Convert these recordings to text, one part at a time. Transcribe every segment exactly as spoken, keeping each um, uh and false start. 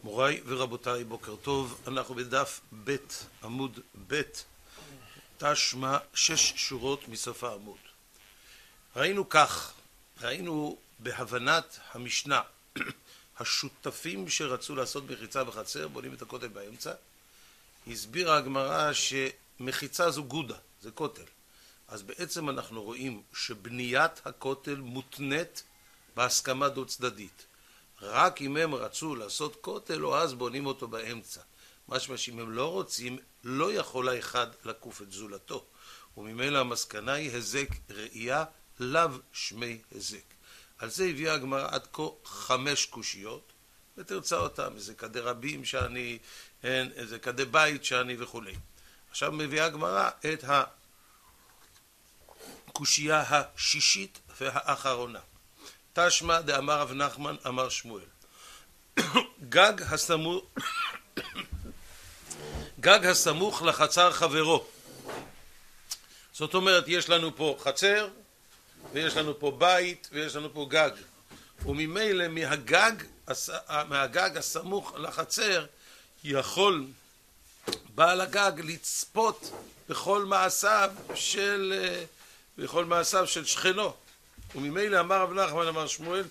מוריי ורבותיי, בוקר טוב. אנחנו בדף ב' עמוד ב', תשמע שש שורות מסוף העמוד. ראינו כך, ראינו בהבנת המשנה, השותפים שרצו לעשות מחיצה בחצר בונים את הכותל באמצע. הסבירה הגמרא שמחיצה זו גודה, זה כותל. אז בעצם אנחנו רואים שבניית הכותל מותנית בהסכמה דו צדדית. רק אם הם רצו לעשות כותל, או אז בונים אותו באמצע. משמע שאם הם לא רוצים, לא יכול האחד לקוף את זולתו. וממילא המסקנה היא הזק ראייה, לאו שמי הזק. על זה הביאה הגמרא עד כה חמש קושיות, ותרצה אותם, איזה כדי רבים שאני, איזה כדי בית שאני וכו'. עכשיו מביאה הגמרא את הקושייה השישית והאחרונה. תשמע דאמר רב נחמן אמר שמואל, גג הסמוך גג הסמוך לחצר חברו. זאת אומרת, יש לנו פה חצר ויש לנו פה בית ויש לנו פה גג, וממילא מהגג מהגג הסמוך לחצר יכול בעל הגג לצפות בכל מעשיו של בכל מעשיו של שכנו. וממילא אמר רב נחמן אמר שמואל,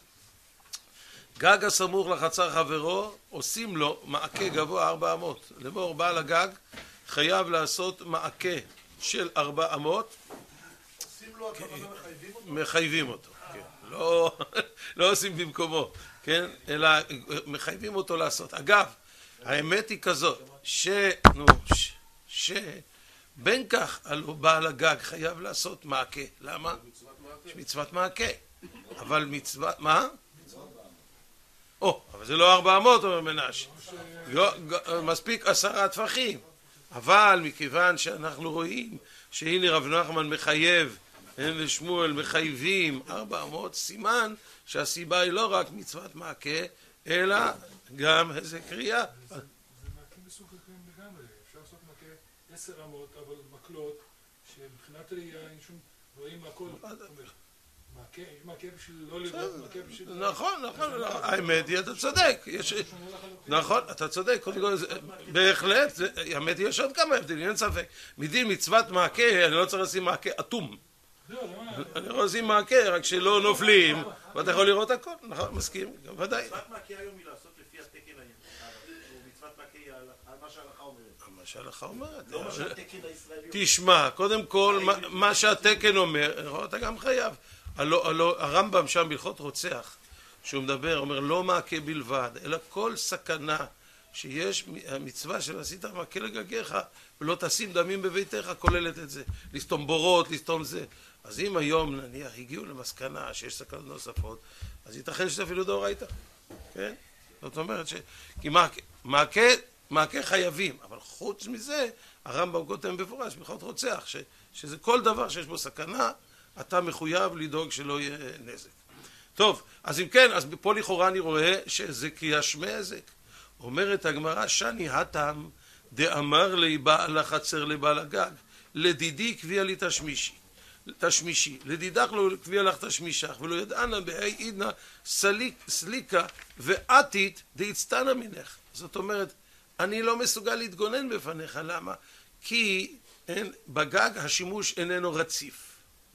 גג הסמוך לחצר חברו עושים לו מעקה גבוה ארבע אמות. לאמור בעל הגג חייב לעשות מעקה של ארבע אמות. עושים לו, הכוונה מחייבים אותו? מחייבים אותו, כן. לא, לא עושים במקומו, כן? אלא מחייבים אותו לעשות. אגב, האמת היא כזאת, ש... נו, ש... ש... בין כך עלו בעל הגג חייב לעשות מעקה. למה? יש מצוות מעקה. אבל מצוות... מה? או, אבל זה לא ארבע אמות, אומר מנשה. מספיק עשרה טפחים. אבל מכיוון שאנחנו רואים שהנה רב נחמן מחייב, הם ושמואל מחייבים ארבע אמות, סימן שהסיבה היא לא רק מצוות מעקה, אלא גם איזה קריאה. זה מעקים מסוג אחרים לגמרי. אפשר לעשות מעקה עשר אמות, אבל מקלות, שמבחינת ראייה אין שום... רואים הכל. מעקה בשביל לא לראות, מעקה בשביל... נכון, נכון, האמת היא, אתה צודק. נכון, אתה צודק. בהחלט, האמת היא, יש עוד כמה הבדלים, אין ספק. מדין מצוות מעקה, אני לא צריך לשים מעקה אטום. אני יכול לשים מעקה, רק שלא נופלים, ואתה יכול לראות הכל. נכון, מסכים, גם ודאי. מצוות מעקה היום היא לעשות לפי התקן הערבי, או מצוות מעקה היא על מה שההלכה אומרת. מה שההלכה אומרת. לא מה שהתקן הישראלי אומר. תשמע, קודם כל, מה שהתקן אומר, אתה גם חייב. הלא, הלא, הרמב"ם שם בהלכות רוצח, שהוא מדבר, אומר לא מעקה בלבד, אלא כל סכנה שיש, המצווה של עשית מעקה לגגיך, ולא תשים דמים בביתך, כוללת את זה. לסתום בורות, לסתום זה. אז אם היום נניח הגיעו למסקנה שיש סכנות נוספות, אז ייתכן שזה אפילו דאורייתא. כן? זאת אומרת ש... כי מעקה, מעקה, מעקה חייבים, אבל חוץ מזה, הרמב"ם כותב בפורש, בהלכות רוצח, ש, שזה כל דבר שיש בו סכנה, אתה מחויב לדאוג שלא יהיה נזק. טוב, אז אם כן, אז פה לכאורה אני רואה שזה קריאה שמי הזק. אומרת הגמרא, שני הטעם דאמר לי בעל החצר לבעל הגג, לדידי קביע לי תשמישי, תשמישי, לדידך לו קביע לך תשמישך, ולא ידענה בהי עידנה סליק, סליקה ועתית דהצטנה מנך. זאת אומרת, אני לא מסוגל להתגונן בפניך, למה? כי אין, בגג השימוש איננו רציף.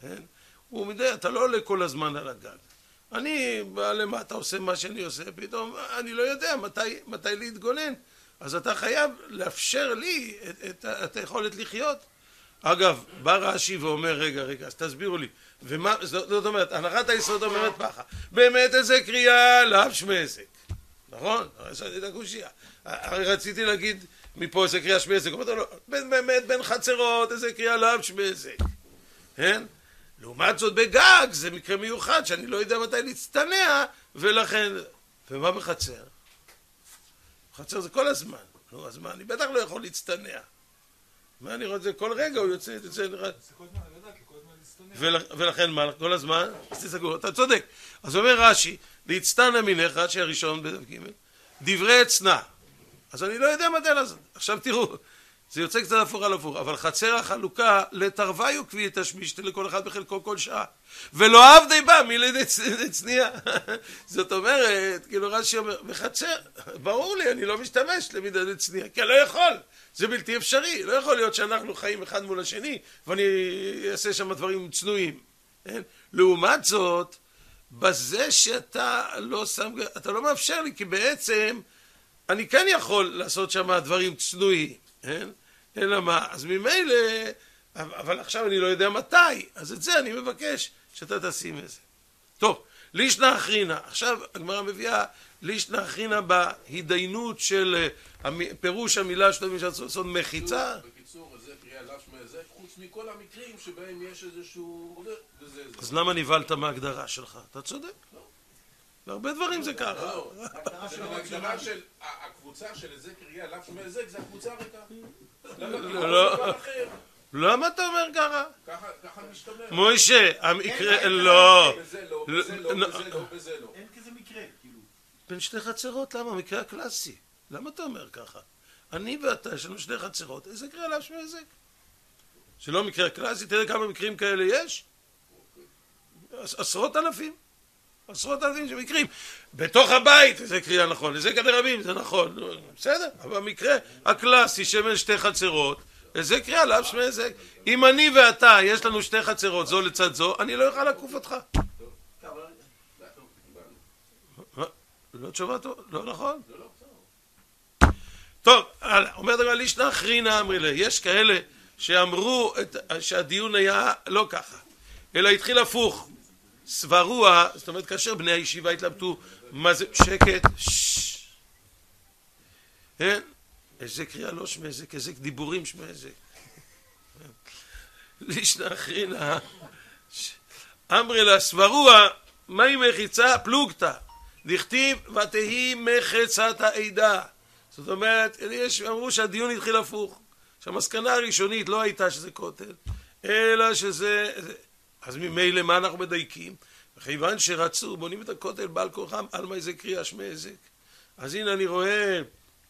הוא מדי, אתה לא עולה כל הזמן על הגג. אני בא למטה, עושה מה שאני עושה, פתאום אני לא יודע מתי, מתי להתגונן. אז אתה חייב לאפשר לי את, את, את היכולת לחיות. אגב, בא רש"י ואומר, רגע, רגע, אז תסבירו לי. ומה, זאת אומרת, הנחת היסוד אומרת פחה. באמת איזה קריאה לאו שמי הזק. נכון? רציתי את הקושייה. רציתי להגיד מפה איזה קריאה שמי הזק. באמת בין חצרות איזה קריאה לאו שמי הזק. כן? לעומת זאת בגג זה מקרה מיוחד שאני לא יודע מתי להצטנע, ולכן... ומה בחצר? בחצר זה כל הזמן. נו, אז מה? אני בטח לא יכול להצטנע. מה אני רואה את זה? כל רגע הוא יוצא, יוצא, נראה... זה כל הזמן, אני לא יודע, כי כל הזמן להצטנע. ולכן מה? כל הזמן? אז תסגור, אתה צודק. אז אומר רש"י, להצטנע מנך, רש"י הראשון בדף ג', דברי אצנע. אז אני לא יודע מתי לעשות. עכשיו תראו, זה יוצא קצת הפוך על הפוך, אבל חצר החלוקה לתרוויו כבי תשמישתי לכל אחד בחלקו כל שעה. ולא עבדי בה מילי דצנייה. זאת אומרת, כאילו רש"י אומר, בחצר, ברור לי, אני לא משתמש למידה דצנייה, כי אני לא יכול. זה בלתי אפשרי. לא יכול להיות שאנחנו חיים אחד מול השני, ואני אעשה שם דברים צנועים. לעומת זאת, בזה שאתה לא שם, אתה לא מאפשר לי, כי בעצם אני כן יכול לעשות שם דברים צנועים. אין? אלא מה? אז ממילא, אבל עכשיו אני לא יודע מתי, אז את זה אני מבקש שאתה תשים את זה. טוב, לישנא אחרינא, עכשיו הגמרא מביאה לישנא אחרינא בהתדיינות של פירוש המילה שאתה מבין לעשות מחיצה. בקיצור, זה קריאה לאו שמע היזק, חוץ מכל המקרים שבהם יש איזשהו... אז למה נבלת מההגדרה שלך? אתה צודק? לא. בהרבה דברים זה ככה. לא, ההגדרה של הקבוצה של איזה קריאה לאו שמע היזק זה הקבוצה הריקה. לא, למה אתה אומר ככה? ככה משתמע. מוישה, המקרה, לא. בזה לא, בזה לא, בזה לא, בזה לא. אין כזה מקרה, כאילו. בין שתי חצרות, למה? המקרה הקלאסי. למה אתה אומר ככה? אני ואתה, יש לנו שתי חצרות, איזה קריאה לאו שמע היזק? שלא מקרה קלאסי, תראה כמה מקרים כאלה יש? עשרות אלפים. עשרות אלפים שמקרים. בתוך הבית, זה קריאה נכון, זה כדי רבים, זה נכון. בסדר, אבל המקרה הקלאסי שבין שתי חצרות, זה קריאה לאו שמע היזק. אם אני ואתה, יש לנו שתי חצרות, זו לצד זו, אני לא אוכל לעקוף אותך. לא תשובה טוב, לא נכון? טוב, אומרת הגמרא לישנא אחרינא אמרי ליה, יש כאלה שאמרו שהדיון היה לא ככה, אלא התחיל הפוך. סברוע, זאת אומרת כאשר בני הישיבה התלבטו מה זה שקט, אין? איזה קריאה לא שמע היזק, איזה דיבורים שמע היזק. לישנא אחרינא אמרי לה סברוע, מהי מחיצה? פלוגתא. דכתיב ותהי מחצת העדה. זאת אומרת, יש, אמרו שהדיון התחיל הפוך, שהמסקנה הראשונית לא הייתה שזה כותל, אלא שזה... אז ממילא מה אנחנו מדייקים? וכיוון שרצו, בונים את הכותל בעל כורחם, על מה איזה קריאה שמע היזק. אז הנה אני רואה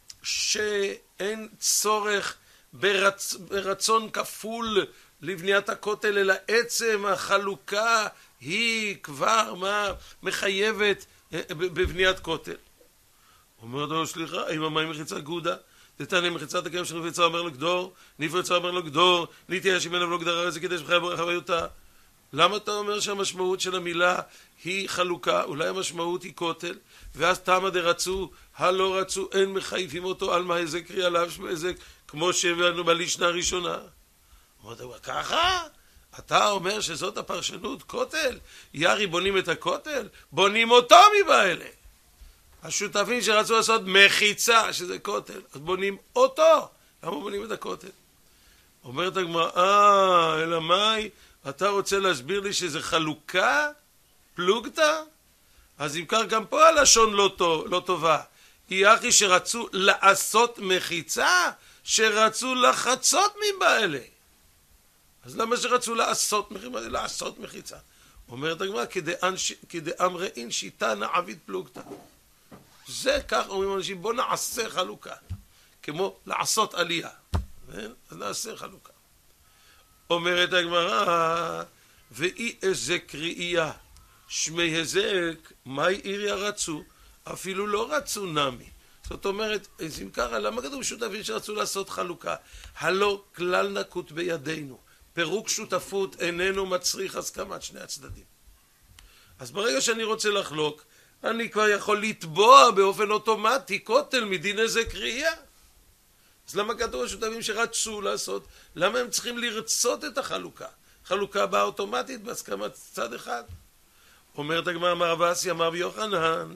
שאין צורך ברצ... ברצון כפול לבניית הכותל, אלא עצם החלוקה היא כבר מה מחייבת בבניית כותל. אומר לו, סליחה, אם המים מחיצה גודה, תתענה מחיצת הקיים של נפרצה אומר לו גדור, נפרצה אומר לו גדור, נתייש אם אליו לא גדר הרי זה כדי שבחיה ברך הוויותה. למה אתה אומר שהמשמעות של המילה היא חלוקה? אולי המשמעות היא כותל, ואז תמה דרצו, הלא רצו, אין מחייבים אותו על מה איזה קריאה לאו שמע היזק, כמו שהבאנו בלישנא הראשונה. אמרת, ככה? אתה אומר שזאת הפרשנות, כותל? ירי בונים את הכותל? בונים אותו מבעלה. השותפים שרצו לעשות מחיצה, שזה כותל, אז בונים אותו. למה בונים את הכותל? אומרת הגמרא, אה, אלא מאי, אתה רוצה להסביר לי שזה חלוקה? פלוגתא? אז אם כך גם פה הלשון לא, טוב, לא טובה. היא אחי שרצו לעשות מחיצה, שרצו לחצות מבעלה. אז למה שרצו לעשות מחיצה? לעשות מחיצה. אומרת הגמרא, כדאמרין שיטה עביד פלוגתא. זה כך אומרים אנשים, בוא נעשה חלוקה. כמו לעשות עלייה. אז נעשה חלוקה. אומרת הגמרא, ואי איזה קריאה שמע היזק, מהי עיריה רצו? אפילו לא רצו נמי. זאת אומרת, אז אם ככה, למה כתוב שותפים שרצו לעשות חלוקה? הלא כלל נקוט בידינו. פירוק שותפות איננו מצריך הסכמת שני הצדדים. אז ברגע שאני רוצה לחלוק, אני כבר יכול לתבוע באופן אוטומטי כותל מדין איזה קריאה. אז למה כתוב השותפים שרצו לעשות? למה הם צריכים לרצות את החלוקה? חלוקה באה אוטומטית בהסכמת צד אחד. אומרת הגמרא, אמר רב אסי אמר רבי יוחנן,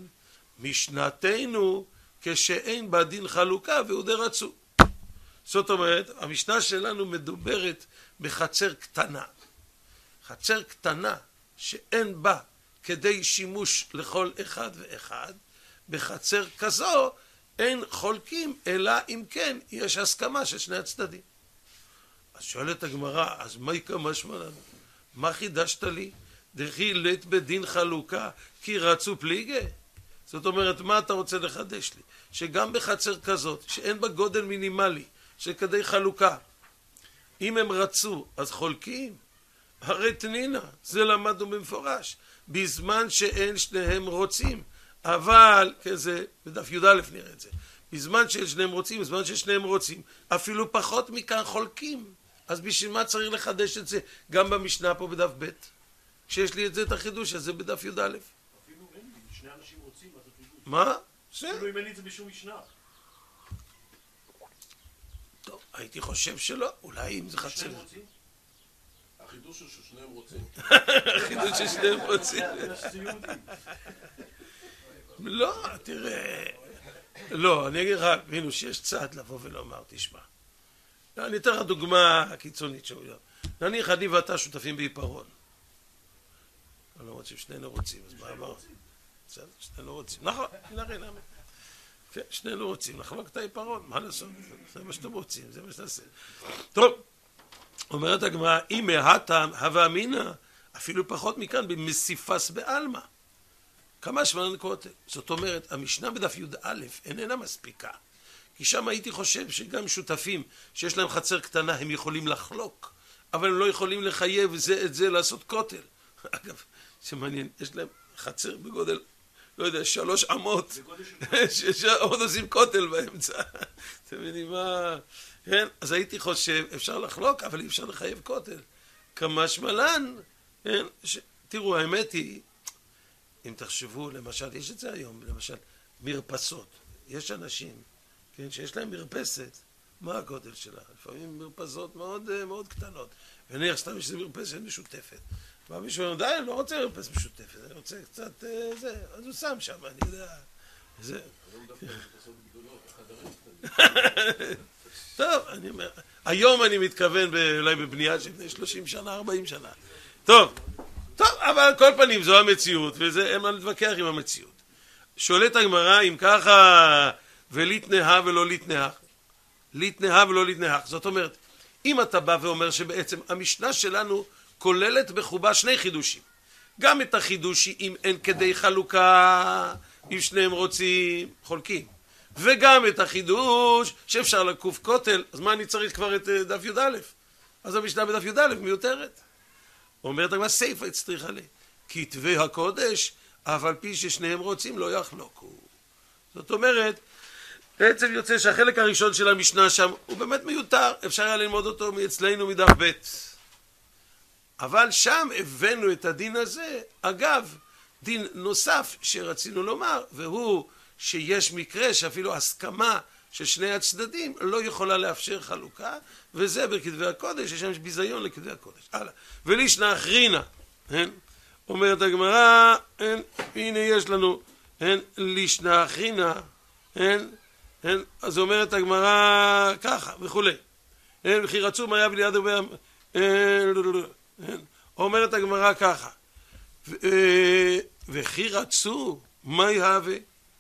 משנתנו כשאין בה דין חלוקה והוא די רצו. זאת אומרת, המשנה שלנו מדוברת בחצר קטנה. חצר קטנה שאין בה כדי שימוש לכל אחד ואחד, בחצר כזו אין חולקים, אלא אם כן יש הסכמה של שני הצדדים. אז שואלת הגמרא, אז מה יקרה משמע לנו? מה חידשת לי? דכי לית בדין חלוקה כי רצו פליגה? זאת אומרת, מה אתה רוצה לחדש לי? שגם בחצר כזאת, שאין בה גודל מינימלי, שכדי חלוקה. אם הם רצו, אז חולקים. הרי תנינה, זה למדנו במפורש. בזמן שאין שניהם רוצים. אבל, כזה, בדף י"א נראה את זה. בזמן שאין שניהם רוצים, בזמן ששניהם רוצים, אפילו פחות מכאן חולקים. אז בשביל מה צריך לחדש את זה גם במשנה פה בדף ב'? כשיש לי את זה, את החידוש הזה בדף י"א. אפילו אין לי, שני אנשים רוצים, אז זה חידוש. מה? אפילו אם אין לי את זה בשום משנה. טוב, הייתי חושב שלא, אולי אם זה חצר. שניהם רוצים? החידוש הוא ששניהם רוצים. החידוש ששניהם רוצים. זה יהודי. לא, תראה. לא, אני אגיד לך, הבינו שיש צעד לבוא ולומר, תשמע. אני אתן לך דוגמה קיצונית שהוא יודע. נניח אני ואתה שותפים בעיפרון. אני לא רוצה ששנינו רוצים, אז מה אמר? בסדר, שנינו רוצים. נכון, נראה למה. כן, שנינו רוצים לחלוק את העיפרון, מה לעשות? זה מה שאתם רוצים, זה מה שתעשה. טוב, אומרת הגמרא, אם מהתם הווה אמינא, אפילו פחות מכאן, במסיפס בעלמא. כמה שמונה כותל. זאת אומרת, המשנה בדף י"א איננה מספיקה. כי שם הייתי חושב שגם שותפים שיש להם חצר קטנה, הם יכולים לחלוק, אבל הם לא יכולים לחייב זה את זה לעשות כותל. אגב, זה מעניין, יש להם חצר בגודל, לא יודע, שלוש אמות, שעוד עושים כותל באמצע. אתם יודעים מה? כן? אז הייתי חושב, אפשר לחלוק, אבל אי אפשר לחייב כותל. כמה שמלן, כן? ש... תראו, האמת היא, אם תחשבו, למשל, יש את זה היום, למשל, מרפסות. יש אנשים, כן, שיש להם מרפסת, מה הגודל שלה? לפעמים מרפסות מאוד, מאוד קטנות. ונניח סתם יש מרפסת משותפת. מה מישהו אומר, די, אני לא רוצה מרפסת משותפת, אני רוצה קצת, זה, אז הוא שם שם, אני יודע, זה. טוב, אני אומר, היום אני מתכוון אולי בבנייה של בני שלושים שנה, ארבעים שנה. טוב, טוב, אבל על כל פנים זו המציאות, וזה, אין מה להתווכח עם המציאות. שואלת הגמרא, אם ככה, ולהתנאה ולא להתנאה, להתנאה ולא להתנאה, זאת אומרת, אם אתה בא ואומר שבעצם המשנה שלנו כוללת בחובה שני חידושים, גם את החידוש אם אין כדי חלוקה, אם שניהם רוצים, חולקים, וגם את החידוש שאפשר לקוף כותל, אז מה אני צריך כבר את דף י"א? אז המשנה בדף י"א מיותרת. אומרת הגמרא, סייפא הצריכה לי, כתבי הקודש, אף על פי ששניהם רוצים לא יחלוקו. זאת אומרת, בעצם יוצא שהחלק הראשון של המשנה שם הוא באמת מיותר, אפשר היה ללמוד אותו מאצלנו מדף ב'. אבל שם הבאנו את הדין הזה, אגב, דין נוסף שרצינו לומר, והוא שיש מקרה שאפילו הסכמה של שני הצדדים לא יכולה לאפשר חלוקה, וזה בכתבי הקודש, יש שם ביזיון לכתבי הקודש. הלאה. ולישנא אחרינא, אומרת הגמרא, הנה יש לנו, לישנא אחרינא, אז אומרת הגמרא ככה וכולי. וכי רצו מה היה וליד הרבה... אומרת הגמרא ככה, וכי רצו מה יהווה?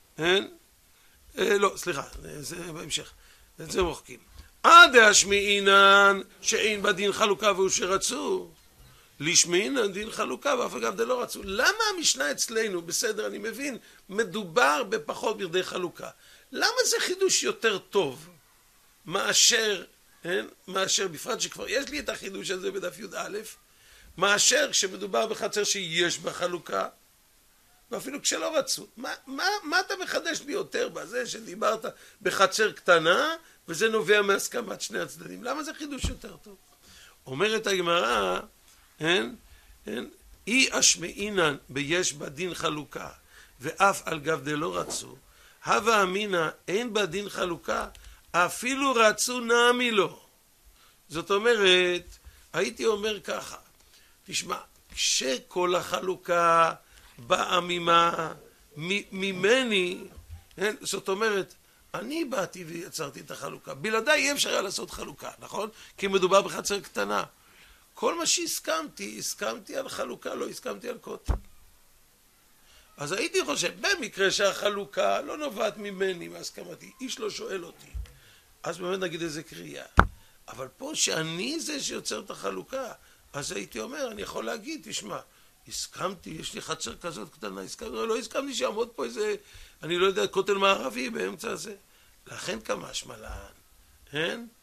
לא, סליחה, זה בהמשך, את זה מוחקים. עד השמיעינן שאין בדין חלוקה והוא שרצו, לשמיעינן דין חלוקה ואף אגב זה לא רצו. למה המשנה אצלנו, בסדר, אני מבין, מדובר בפחות ברדי חלוקה. למה זה חידוש יותר טוב מאשר, כן? מאשר בפרט שכבר יש לי את החידוש הזה בדף י"א, מאשר כשמדובר בחצר שיש בה חלוקה, ואפילו כשלא רצו. מה, מה, מה אתה מחדש לי יותר בזה שדיברת בחצר קטנה, וזה נובע מהסכמת שני הצדדים? למה זה חידוש יותר טוב? אומרת הגמרא, אין, אין, אי אשמעינן ביש בה דין חלוקה, ואף על גב דלא רצו, הווה אמינא אין בה דין חלוקה, אפילו רצו נעמי לו. זאת אומרת, הייתי אומר ככה, תשמע, כשכל החלוקה באה ממה, ממני, זאת אומרת, אני באתי ויצרתי את החלוקה. בלעדיי אי אפשר היה לעשות חלוקה, נכון? כי מדובר בחצר קטנה. כל מה שהסכמתי, הסכמתי על חלוקה, לא הסכמתי על כותל. אז הייתי חושב, במקרה שהחלוקה לא נובעת ממני, מהסכמתי, איש לא שואל אותי. אז באמת נגיד איזה קריאה. אבל פה שאני זה שיוצר את החלוקה, אז הייתי אומר, אני יכול להגיד, תשמע, הסכמתי, יש לי חצר כזאת קטנה, הסכמתי, לא הסכמתי שיעמוד פה איזה, אני לא יודע, כותל מערבי באמצע הזה. לכן כמה שמלן, כן?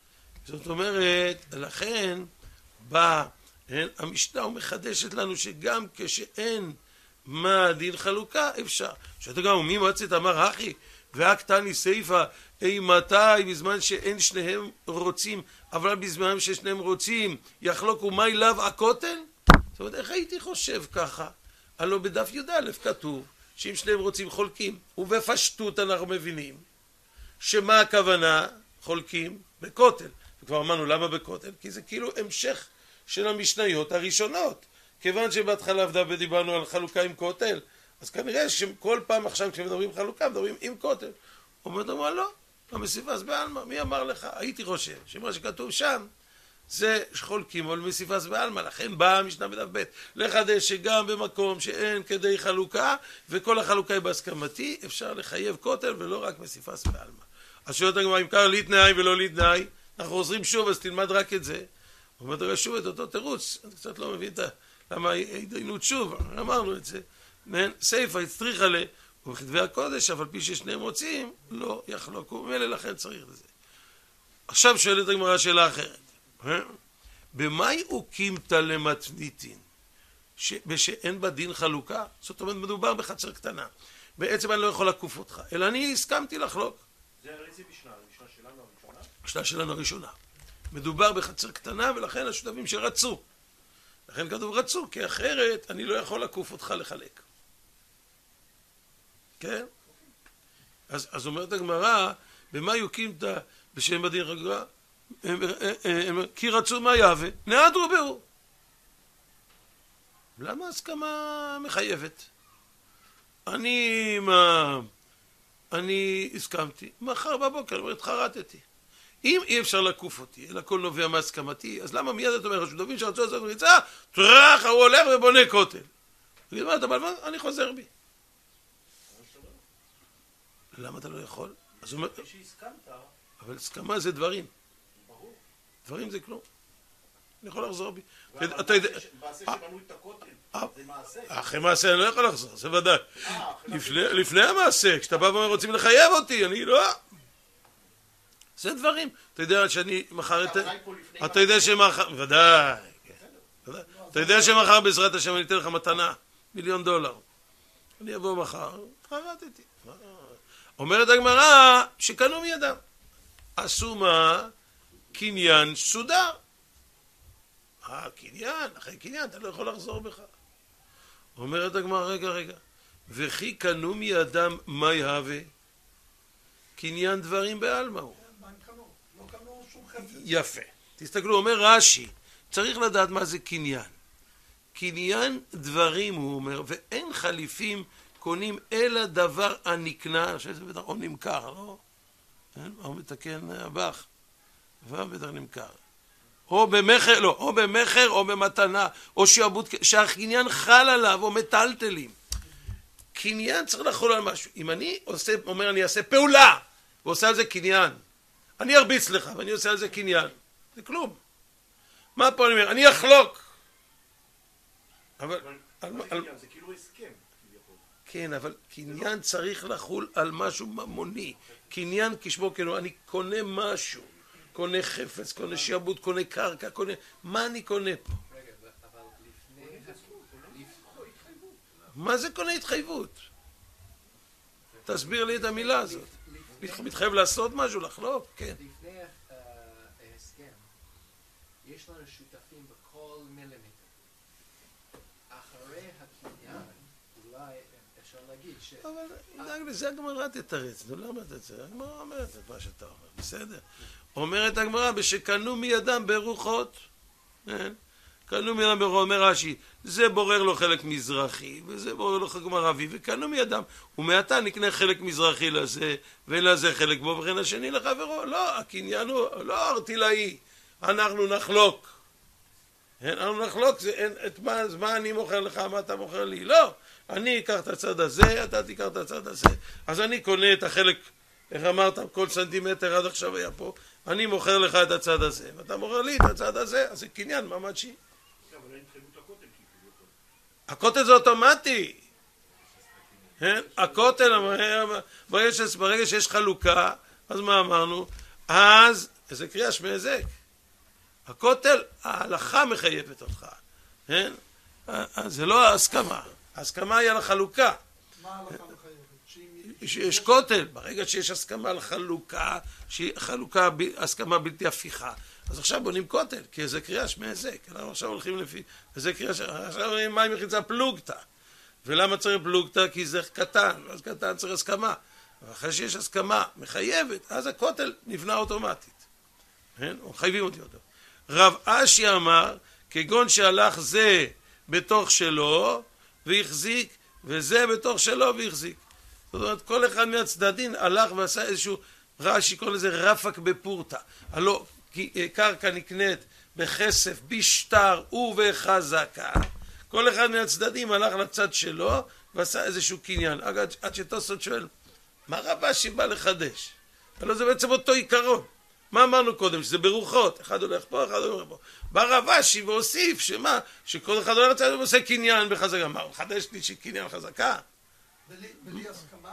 זאת אומרת, לכן בא, המשנה ומחדשת לנו שגם כשאין מה דין חלוקה אפשר. שאתה גם מי מצאת אמר אחי והקטני סייפה אי מתי בזמן שאין שניהם רוצים אבל בזמן ששניהם רוצים יחלוקו מי לאו הכותל. זאת אומרת, איך הייתי חושב ככה? הלא בדף י' א' כתוב שאם שניהם רוצים חולקים, ובפשטות אנחנו מבינים שמה הכוונה חולקים בכותל. וכבר אמרנו למה בכותל? כי זה כאילו המשך של המשניות הראשונות. כיוון שבהתחלה דיברנו על חלוקה עם כותל, אז כנראה שכל פעם עכשיו כשמדברים חלוקה מדברים עם כותל. אומרת אמרה לא, המסיפס בעלמא, מי אמר לך? הייתי חושב שמה שכתוב שם זה חולקים על מסיפס בעלמא. לכן באה המשנה בדף ב' לחדש שגם במקום שאין כדי חלוקה וכל החלוקה היא בהסכמתי אפשר לחייב כותל ולא רק מסיפס בעלמא. אז שואלת הגמרא אם קרא להתנאי ולא להתנאי, אנחנו חוזרים שוב אז תלמד רק את זה. אומרת רגע שוב את אותו תירוץ, אני קצת לא מבין למה ההתדיינות שוב, אמרנו את זה. סייפה הצטריך עליה ובכתבי הקודש, אבל פי ששניהם רוצים, לא יחלוקו, ומילא לכן צריך לזה. עכשיו שואלת הגמרא שאלה אחרת. במאי אוקימתא למתניתין, שאין בה דין חלוקה? זאת אומרת, מדובר בחצר קטנה. בעצם אני לא יכול לקוף אותך, אלא אני הסכמתי לחלוק. זה איזה משנה? המשנה שלנו הראשונה? המשנה שלנו הראשונה. מדובר בחצר קטנה, ולכן השותפים שרצו. לכן כתוב רצו, כי אחרת אני לא יכול לקוף אותך לחלק. כן? אז, אז אומרת הגמרא, במה יוקימתא בשם בדין חלוקה? כי רצו מה יהווה? נעדרו בהו. למה הסכמה מחייבת? אני מה... אני הסכמתי, מחר בבוקר התחרטתי. אם אי אפשר לקוף אותי, אלא הכל נובע מהסכמתי, אז למה מיד אתה אומר, השותפים שרצו לעשות ריצה, טרח, הוא הולך ובונה כותל. תגיד, מה אתה בלבן? אני חוזר בי. למה אתה לא יכול? אז הוא אומר, אבל הסכמה זה דברים. דברים זה כלום. אני יכול לחזור בי. אתה יודע... מעשה שבנו את הכותל, זה מעשה. אחרי מעשה אני לא יכול לחזור, זה ודאי. לפני המעשה, כשאתה בא ואומר רוצים לחייב אותי, אני לא... זה דברים. אתה יודע שאני מחר... אתה יודע שמחר... ודאי. אתה יודע שמחר בעזרת השם אני אתן לך מתנה, מיליון דולר. אני אבוא מחר, חרטתי. אומרת הגמרא שקנו מידם. עשו מה? קניין סודר. אה, קניין, אחרי קניין אתה לא יכול לחזור בך. אומרת הגמרא, רגע, רגע. וכי קנו מידם מה יהווה? קניין דברים בעלמא הוא. יפה. תסתכלו, אומר רש"י, צריך לדעת מה זה קניין. קניין דברים, הוא אומר, ואין חליפים קונים אלא דבר הנקנה, שזה בטח או נמכר, לא? או מתקן הבח, ובטח נמכר. או במחר, לא, או במחר או במתנה, או שעבוד, שהקניין חל עליו, או מטלטלים. קניין צריך לחול על משהו. אם אני עושה, אומר אני אעשה פעולה, ועושה על זה קניין, אני ארביץ לך, ואני עושה על זה קניין. זה כלום. מה פה אני אומר? אני אחלוק. אבל... זה כאילו הסכם. כן, אבל קניין צריך לחול על משהו ממוני. קניין כשמו כן, אני קונה משהו. קונה חפץ, קונה שעבוד, קונה קרקע, קונה... מה אני קונה פה? רגע, אבל לפני... מה זה קונה התחייבות? תסביר לי את המילה הזאת. מתחייב לעשות משהו, לחלוק? כן. לפני ההסכם, יש לנו שותפים בכל מילימטר. אחרי הקניין, אולי אפשר להגיד ש... אבל לזה הגמרא תתרץ, נו למה אתה צריך? הגמרא אומרת את מה שאתה אומר, בסדר? אומרת הגמרא, בשקנו מידם ברוחות, קנו מידם ברוחות, אומר רש"י, זה בורר לו חלק מזרחי, וזה בורר לו חלק מערבי, וקנו מידם, ומעתה נקנה חלק מזרחי לזה, ולזה חלק בו, וכן השני לחברו. לא, הקניין הוא לא ארטילאי, אנחנו נחלוק. אנחנו נחלוק, זה, אין, את מה, מה אני מוכר לך, מה אתה מוכר לי? לא, אני אקח את הצד הזה, אתה תיקח את הצד הזה. אז אני קונה את החלק, איך אמרת, כל סנטימטר עד עכשיו היה פה, אני מוכר לך את הצד הזה, ואתה מוכר לי את הצד הזה, אז זה קניין ממשי. אבל אין התחייבות לכותל, הכותל זה אוטומטי. הכותל, ברגע שיש חלוקה, אז מה אמרנו? אז, איזה קריאה שמי הזק. הכותל, ההלכה מחייבת אותך, כן? זה לא ההסכמה, ההסכמה היא על החלוקה. מה ההלכה מחייבת? שיש כותל, ברגע שיש הסכמה על חלוקה, שהיא חלוקה, הסכמה בלתי הפיכה, אז עכשיו בונים כותל, כי זה קריאה שמי היזק, אנחנו עכשיו הולכים לפי, וזה קריאה, עכשיו מים מחיצה פלוגתא, ולמה צריך פלוגתא? כי זה קטן, אז קטן צריך הסכמה, ואחרי שיש הסכמה מחייבת, אז הכותל נבנה אוטומטית, כן? חייבים אותי אותו. רב אשי אמר, כגון שהלך זה בתוך שלו והחזיק, וזה בתוך שלו והחזיק. זאת אומרת, כל אחד מהצדדים הלך ועשה איזשהו, רש"י קורא לזה רפק בפורתא. הלא קרקע נקנית בכסף, בשטר ובחזקה. כל אחד מהצדדים הלך לצד שלו ועשה איזשהו קניין. אגב, עד שתוספות שואל, מה רב אשי בא לחדש? הלא זה בעצם אותו עיקרון. מה אמרנו קודם? שזה ברוחות, אחד הולך פה, אחד הולך פה. בא רב אשי והוסיף שמה? שכל אחד הולך לצד ועושה קניין בחזקה. מה, הוא מחדש לי שקניין חזקה? בלי הסכמה?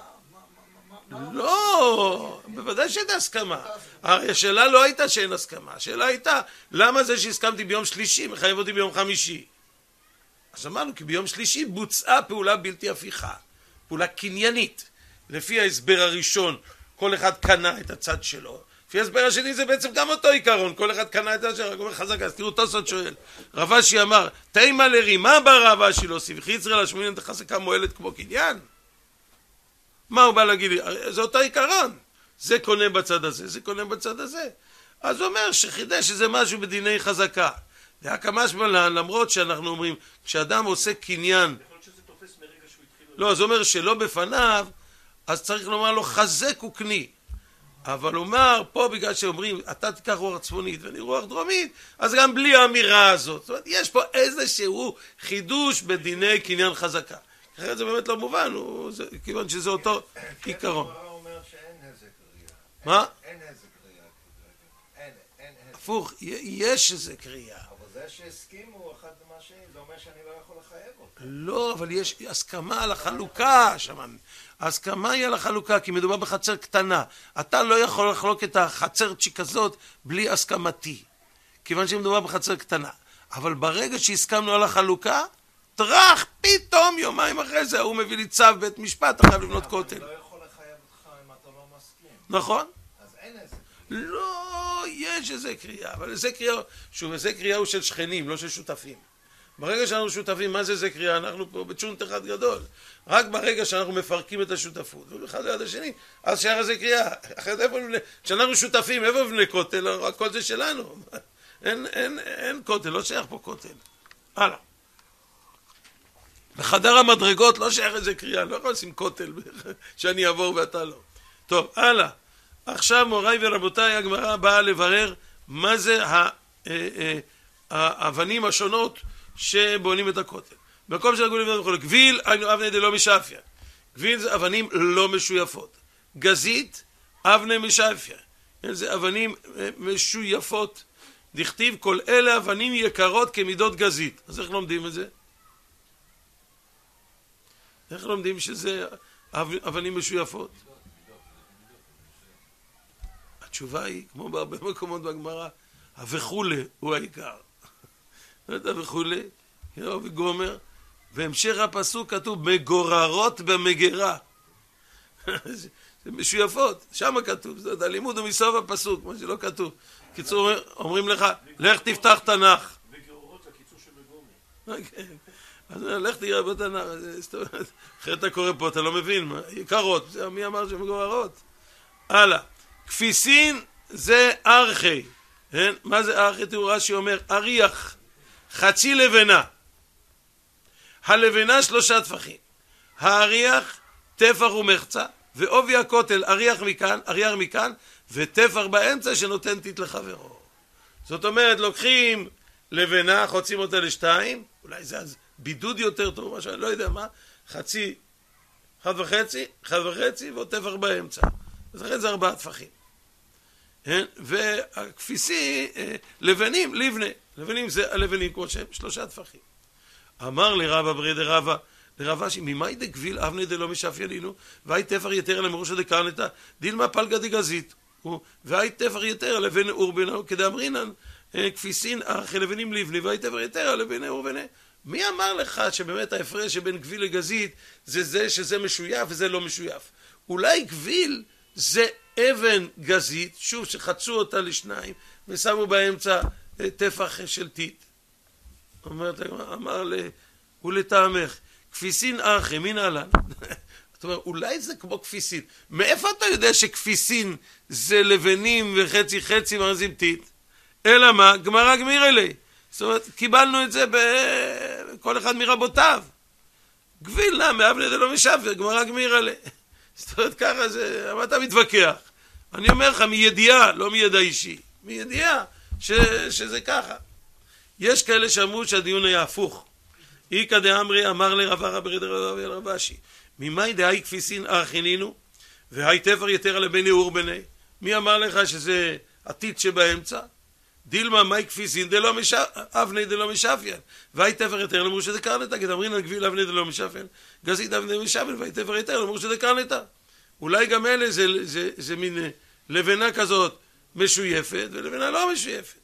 לא, בוודאי שאין הסכמה. הרי השאלה לא הייתה שאין הסכמה, השאלה הייתה למה זה שהסכמתי ביום שלישי מחייב אותי ביום חמישי. אז אמרנו כי ביום שלישי בוצעה פעולה בלתי הפיכה, פעולה קניינית. לפי ההסבר הראשון כל אחד קנה את הצד שלו, לפי ההסבר השני זה בעצם גם אותו עיקרון, כל אחד קנה את הצד שלו, רק אומר חזקה. אז תראו תוספות שואל, רב אשי אמר תימא לרי, מה בא רב אשי להוסיף? חיצרא לשמינן חזקה מועלת כמו קניין? מה הוא בא להגיד לי? זה אותו עיקרון, זה קונה בצד הזה, זה קונה בצד הזה. אז הוא אומר שחידש שזה משהו בדיני חזקה. זה הקמש מלן, למרות שאנחנו אומרים כשאדם עושה קניין, יכול להיות שזה תופס מרגע שהוא התחיל. לא, זה אומר שלא בפניו, אז צריך לומר לו חזק וקני. אבל אומר פה בגלל שאומרים אתה תיקח רוח צפונית ואני רוח דרומית, אז גם בלי האמירה הזאת, זאת אומרת יש פה איזשהו חידוש בדיני קניין חזקה. אחרת זה באמת לא מובן, כיוון שזה אותו עיקרון. הגמרא אומר שאין נזק ראייה. מה? אין נזק ראייה. אין, אין נזק. הפוך, יש איזה קריאה. אבל זה שהסכימו אחד למה שני, זה אומר שאני לא יכול לחייב אותו. לא, אבל יש הסכמה על החלוקה, שמענו. ההסכמה היא על החלוקה, כי מדובר בחצר קטנה. אתה לא יכול לחלוק את החצרצ'י כזאת בלי הסכמתי, כיוון שמדובר בחצר קטנה. אבל ברגע שהסכמנו על החלוקה, טרח, פתאום יומיים אחרי זה הוא מביא לי צו בית משפט, אתה חייב לבנות כותל. אני לא יכול לחייב אותך אם אתה לא מסכים. נכון? אז אין נזק. לא, יש איזה קריאה, אבל איזה קריאה, שוב, איזה קריאה הוא של שכנים, לא של שותפים. ברגע שאנחנו שותפים, מה זה איזה קריאה? אנחנו פה בצ'ונט אחד גדול. רק ברגע שאנחנו מפרקים את השותפות, ואחד ליד השני, אז שייך איזה קריאה. אחרת איפה נבנה? כשאנחנו שותפים, איפה נבנה כותל? הכל זה שלנו. אין, אין, אין כותל, לא שייך פה כותל. הלאה. בחדר המדרגות לא שייך איזה קריאה, לא יכול לשים כותל שאני אעבור ואתה לא. טוב, הלאה. עכשיו מוריי ורבותיי, הגמרא באה לברר מה זה האבנים השונות שבונים את הכותל. במקום של הגולים וכו', גביל, היינו אבני דלא משאפיה. גביל זה אבנים לא משויפות. גזית, אבני משאפיה. זה אבנים משויפות. דכתיב כל אלה אבנים יקרות כמידות גזית. אז איך לומדים את זה? איך לומדים שזה אבנים משויפות? התשובה היא, כמו בהרבה מקומות בגמרא, וכולי הוא העיקר. וכולי, וגומר, והמשך הפסוק כתוב, מגוררות במגרה. זה משויפות, שם כתוב, זאת הלימוד הוא מסוף הפסוק, מה שלא כתוב. קיצור, אומרים לך, לך תפתח תנ"ך. וגוררות זה הקיצור של בגומי. כן. אז לך תראה בתנ"ך, אחרי אתה קורא פה, אתה לא מבין, יקרות, מי אמר שמגוררות? הלאה, כפיסין זה ארכי, מה זה ארכי? תראו רש"י אומר, אריח, חצי לבנה, הלבנה שלושה טפחים, האריח, טפח ומחצה, ועובי הכותל, אריח מכאן, אריח מכאן, וטפח באמצע שנותן טיט לחברו. זאת אומרת, לוקחים לבנה, חוצים אותה לשתיים, אולי זה אז בידוד יותר טוב, משהו, אני לא יודע מה, חצי, אחד וחצי, אחד וחצי, ועוד טפח באמצע. אז לכן זה ארבעה טפחים. והכפיסי, לבנים, לבנה. לבנים זה הלבנים כמו שהם, שלושה טפחים. אמר לרבא ברי דרבא, לרבא שממאי דגביל אבני דלא משאפיה לינו, והי טפח יתר למורשא דקרנתא, דילמה פלגא דגזית, והי טפח יתר לבן אורבנא כדאמרינן, כפיסין ארכי לבנים לבני והייתבר יתר לבני ובני. מי אמר לך שבאמת ההפרש שבין גביל לגזית זה זה שזה משויף וזה לא משויף? אולי גביל זה אבן גזית, שוב שחצו אותה לשניים ושמו באמצע טפח של טיט. אומרת, אמר ל... ולטעמך, כפיסין ארכי, מין עלן. זאת אומרת, אולי זה כמו כפיסין. מאיפה אתה יודע שכפיסין זה לבנים וחצי חצי מרזים טיט? אלא מה? גמרא גמיר אלי. זאת אומרת, קיבלנו את זה בכל אחד מרבותיו. גביל נע, מאבני דלא משפר, גמרא גמיר אלי. זאת אומרת, ככה זה, מה אתה מתווכח? אני אומר לך, מידיעה, לא מידע אישי. מידיעה ש, שזה ככה. יש כאלה שאמרו שהדיון היה הפוך. איקא דאמרי אמר לרבא רבי רבי רב אשי, ממאי דאי כפיסין ארכינינו, והי תפר יתר לבני אורבני. מי אמר לך שזה עתיד שבאמצע? דילמה מאי כפיסין דלא משפר, אבני דלא משפיין, והי תפר יתר למרו שזה קרנתה, כי דאמרין על גביל אבני דלא משפיין, גזית אבני דלא משפיין, והי תפר יתר למרו שזה קרנתה. אולי גם אלה זה, זה, זה, זה מין לבנה כזאת משויפת, ולבנה לא משויפת.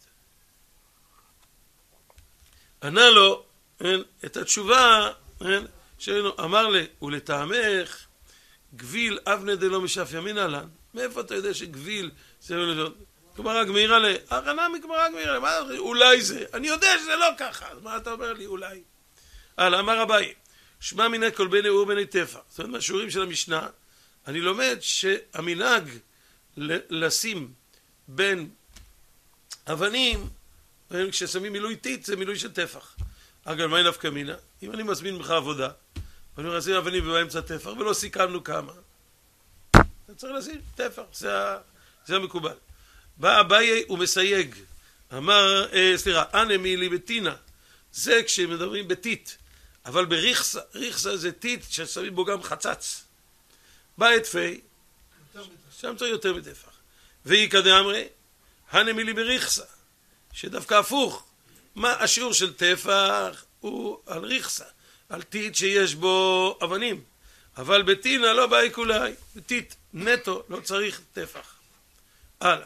ענה לו, את התשובה, אמר לי, ולטעמך, גביל אבני דלא משפיין, מין עלן. מאיפה אתה יודע שגביל זה לא לשון? גמרא גמירה לה, הכנה מגמרא גמירה לה, אולי זה, אני יודע שזה לא ככה, אז מה אתה אומר לי אולי? הלאה, אמר אביי, שמע מיניה כל בני אור בני טפח. זאת אומרת, מהשיעורים של המשנה, אני לומד שהמנהג לשים בין אבנים, כששמים מילוי טיט, זה מילוי של טפח. אגב, מה נפקא מינה? אם אני מזמין ממך עבודה, ואני אומר, לשים אבנים ובאמצע טפח, ולא סיכמנו כמה, אתה צריך לשים טפח, זה, זה המקובל. בא אביי ומסייג, אמר, אה, סליחה, אנא מילי בטינה, זה כשמדברים בטיט, אבל בריכסה, ריכסה זה טיט ששמים בו גם חצץ. בא את פי, שם צריך יותר מטפח. ואיקא דאמרי, אנא מילי בריכסה, שדווקא הפוך, מה השיעור של טפח הוא על ריכסה, על טיט שיש בו אבנים, אבל בטינה לא באי כולי, בטיט נטו לא צריך טפח. הלאה.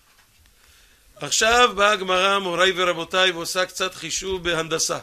עכשיו באה הגמרא, מוריי ורבותיי, ועושה קצת חישוב בהנדסה.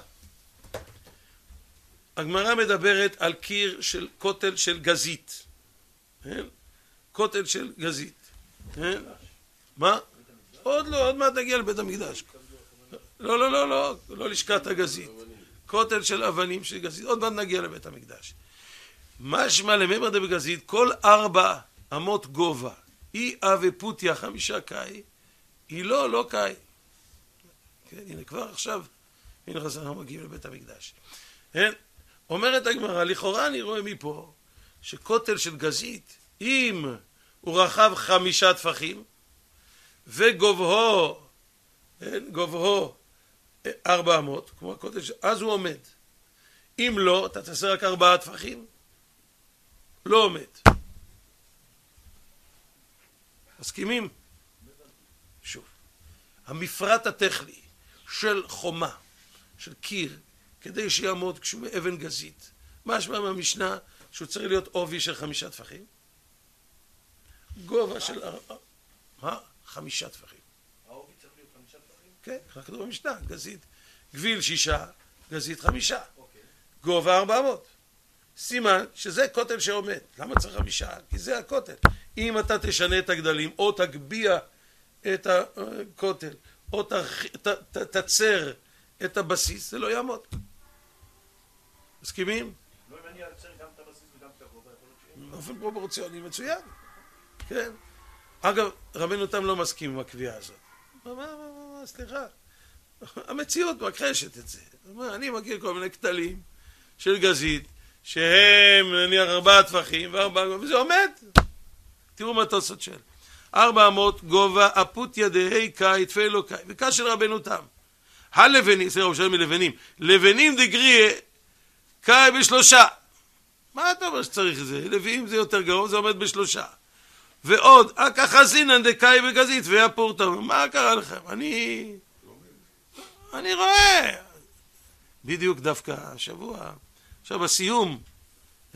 הגמרא מדברת על קיר של כותל של גזית. כותל של גזית. מה? עוד לא, עוד מעט נגיע לבית המקדש. לא, לא, לא, לא, לא לשכת הגזית. כותל של אבנים של גזית. עוד מעט נגיע לבית המקדש. משמע לממר דבגזית, כל ארבע אמות גובה, אי אבי פוטיה חמישה קאי, היא לא, לא קאי. כן, הנה כבר עכשיו, הנה חזרה מגיעים לבית המקדש. כן? אומרת הגמרא, לכאורה אני רואה מפה, שכותל של גזית, אם הוא רחב חמישה טפחים, וגובהו, כן, גובהו ארבע אמות, כמו הכותל, אז הוא עומד. אם לא, אתה תעשה רק ארבעה טפחים, לא עומד. מסכימים? שוב, המפרט הטכני של חומה, של קיר, כדי שיעמוד כשהוא מאבן גזית, משמע מהמשנה שהוא צריך להיות עובי של חמישה טפחים, גובה של מה? חמישה טפחים. העובי צריך להיות חמישה טפחים? כן, רק כתוב במשנה, גזית, גביל שישה, גזית חמישה, גובה ארבע אמות. סימן שזה כותל שעומד. למה צריך חמישה? כי זה הכותל. אם אתה תשנה את הגדלים, או תגביע את הכותל, או תצר את הבסיס, זה לא יעמוד. מסכימים? לא אם אני אעצר גם את הבסיס וגם את הגובה, יכול להיות שיהיה. באופן פרופורציוני מצוין. כן. אגב, רבנו תם לא מסכים עם הקביעה הזאת. מה, מה, מה, מה, סליחה. המציאות מכחשת את זה. אני מכיר כל מיני כתלים של גזית, שהם נניח ארבעה טפחים, וארבעה, וזה עומד. תראו מה תוספות של. ארבע אמות גובה, אפות ידהי קאי, תפי לא קאי. וכאשר של רבנו תם. הלבנים, סליחה, הוא שואל מלבנים. לבנים דגרי קאי בשלושה. מה אתה אומר שצריך את זה? לווים זה יותר גרוע, זה עומד בשלושה. ועוד, ככה זינן דקאי בגזית, והפורטה. מה קרה לכם? אני... אני רואה. בדיוק דווקא השבוע. עכשיו בסיום, כן?